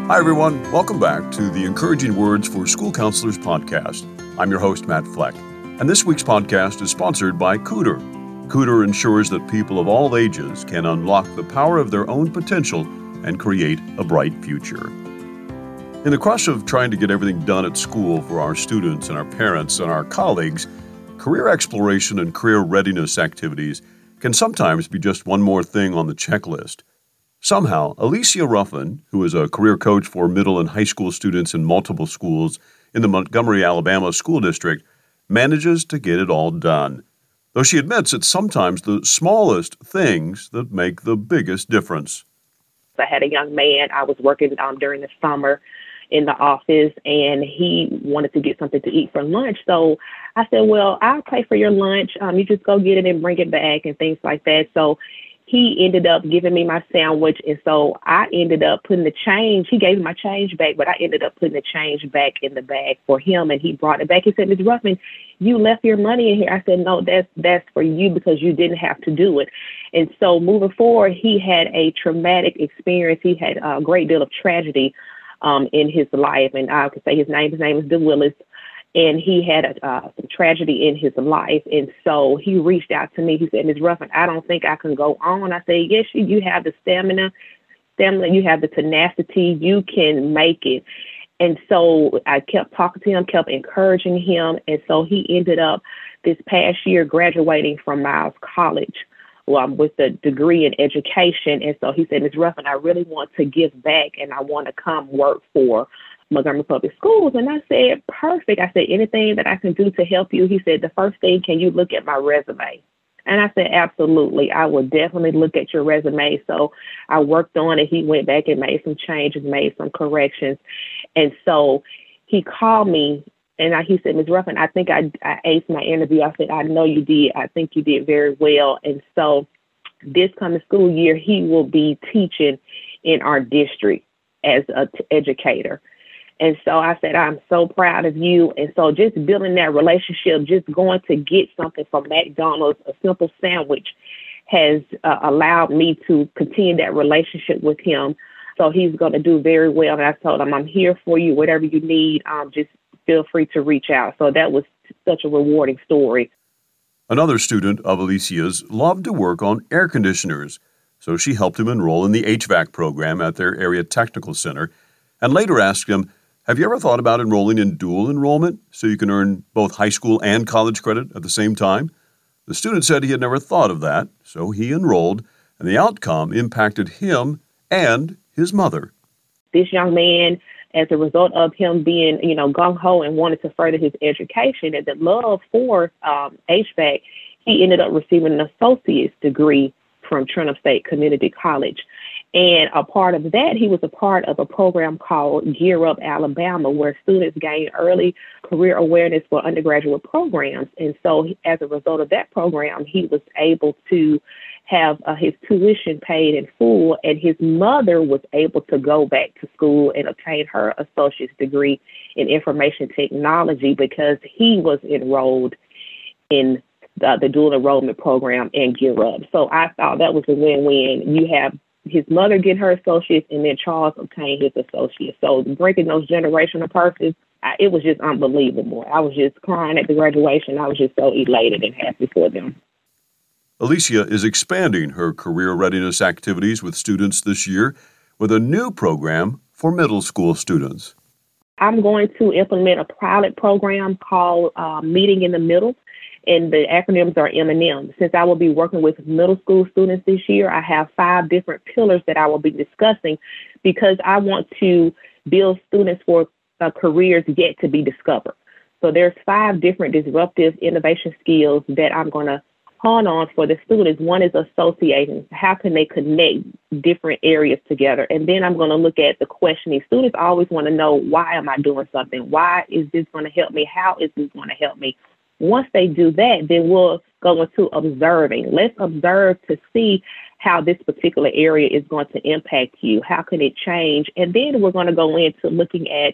Hi, everyone. Welcome back to the Encouraging Words for School Counselors podcast. I'm your host, Matt Fleck. And this week's podcast is sponsored by Cooter. Cooter ensures that people of all ages can unlock the power of their own potential and create a bright future. In the crush of trying to get everything done at school for our students and our parents and our colleagues, career exploration and career readiness activities can sometimes be just one more thing on the checklist. Somehow, Alicia Ruffin, who is a career coach for middle and high school students in multiple schools in the Montgomery, Alabama school district, manages to get it all done. Though she admits it's sometimes the smallest things that make the biggest difference. I had a young man. I was working during the summer in the office, and he wanted to get something to eat for lunch. So I said, well, I'll pay for your lunch. You just go get it and bring it back and things like that. So he ended up giving me my sandwich, and so I ended up putting the change. He gave me my change back, but I ended up putting the change back in the bag for him, and he brought it back. He said, Ms. Ruffin, you left your money in here. I said, no, that's for you because you didn't have to do it. And so moving forward, he had a traumatic experience. He had a great deal of tragedy in his life, and I could say his name is DeWillis. And he had some tragedy in his life. And so he reached out to me. He said, Ms. Ruffin, I don't think I can go on. I said, yes, you have the stamina, you have the tenacity, you can make it. And so I kept talking to him, kept encouraging him. And so he ended up this past year graduating from Miles College with a degree in education. And so he said, Ms. Ruffin, I really want to give back and I want to come work for Montgomery Public Schools. And I said, perfect. I said, anything that I can do to help you? He said, the first thing, can you look at my resume? And I said, absolutely. I will definitely look at your resume. So I worked on it. He went back and made some changes, made some corrections. And so he called me and he said, Ms. Ruffin, I think I aced my interview. I said, I know you did. I think you did very well. And so this coming school year, he will be teaching in our district as an educator. And so I said, I'm so proud of you. And so just building that relationship, just going to get something from McDonald's, a simple sandwich, has allowed me to continue that relationship with him. So he's going to do very well. And I told him, I'm here for you. Whatever you need, just feel free to reach out. So that was such a rewarding story. Another student of Alicia's loved to work on air conditioners, so she helped him enroll in the HVAC program at their area technical center and later asked him, have you ever thought about enrolling in dual enrollment so you can earn both high school and college credit at the same time? The student said he had never thought of that, so he enrolled, and the outcome impacted him and his mother. This young man, as a result of him being, gung-ho and wanted to further his education and the love for HVAC, he ended up receiving an associate's degree from Trenton State Community College. And a part of that, he was a part of a program called Gear Up Alabama, where students gain early career awareness for undergraduate programs. And so as a result of that program, he was able to have his tuition paid in full, and his mother was able to go back to school and obtain her associate's degree in information technology because he was enrolled in the dual enrollment program and Gear Up. So I thought that was a win-win. You have his mother get her associates, and then Charles obtained his associates. So breaking those generational curses, it was just unbelievable. I was just crying at the graduation. I was just so elated and happy for them. Alicia is expanding her career readiness activities with students this year with a new program for middle school students. I'm going to implement a pilot program called Meeting in the Middle, and the acronyms are M&M. Since I will be working with middle school students this year, I have 5 different pillars that I will be discussing because I want to build students for careers yet to be discovered. So there's 5 different disruptive innovation skills that I'm going to hone on for the students. One is associating. How can they connect different areas together? And then I'm going to look at the questioning. Students always want to know, why am I doing something? Why is this going to help me? How is this going to help me? Once they do that, then we'll go into observing. Let's observe to see how this particular area is going to impact you. How can it change? And then we're going to go into looking at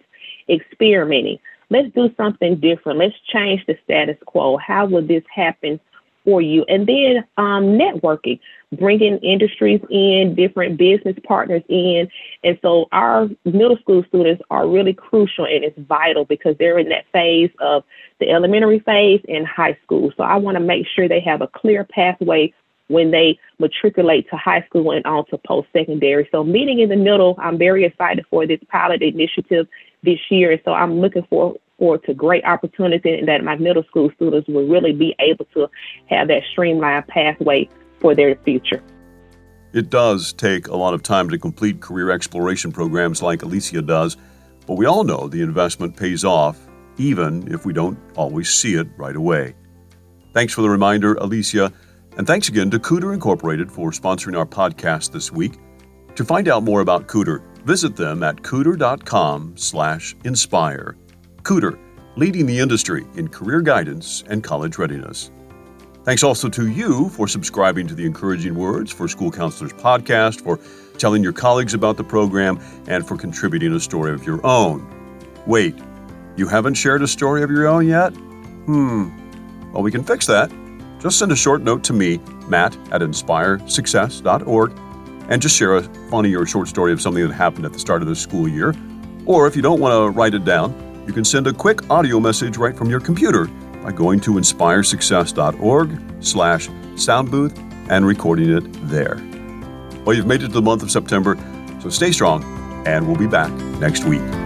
experimenting. Let's do something different. Let's change the status quo. How would this happen for you. And then networking, bringing industries in, different business partners in. And so our middle school students are really crucial, and it's vital because they're in that phase of the elementary phase and high school. So I want to make sure they have a clear pathway when they matriculate to high school and on to post-secondary. So meeting in the middle, I'm very excited for this pilot initiative this year. And so I'm looking forward to great opportunity and that my middle school students will really be able to have that streamlined pathway for their future. It does take a lot of time to complete career exploration programs like Alicia does, but we all know the investment pays off, even if we don't always see it right away. Thanks for the reminder, Alicia. And thanks again to Cooter Incorporated for sponsoring our podcast this week. To find out more about Cooter, visit them at cooter.com/inspire. Cooter, leading the industry in career guidance and college readiness. Thanks also to you for subscribing to the Encouraging Words for School Counselors podcast, for telling your colleagues about the program, and for contributing a story of your own. Wait, you haven't shared a story of your own yet? Well, we can fix that. Just send a short note to me, matt@inspiresuccess.org, and just share a funny or short story of something that happened at the start of the school year. Or if you don't want to write it down, you can send a quick audio message right from your computer by going to inspiresuccess.org/soundbooth and recording it there. Well, you've made it to the month of September, so stay strong, and we'll be back next week.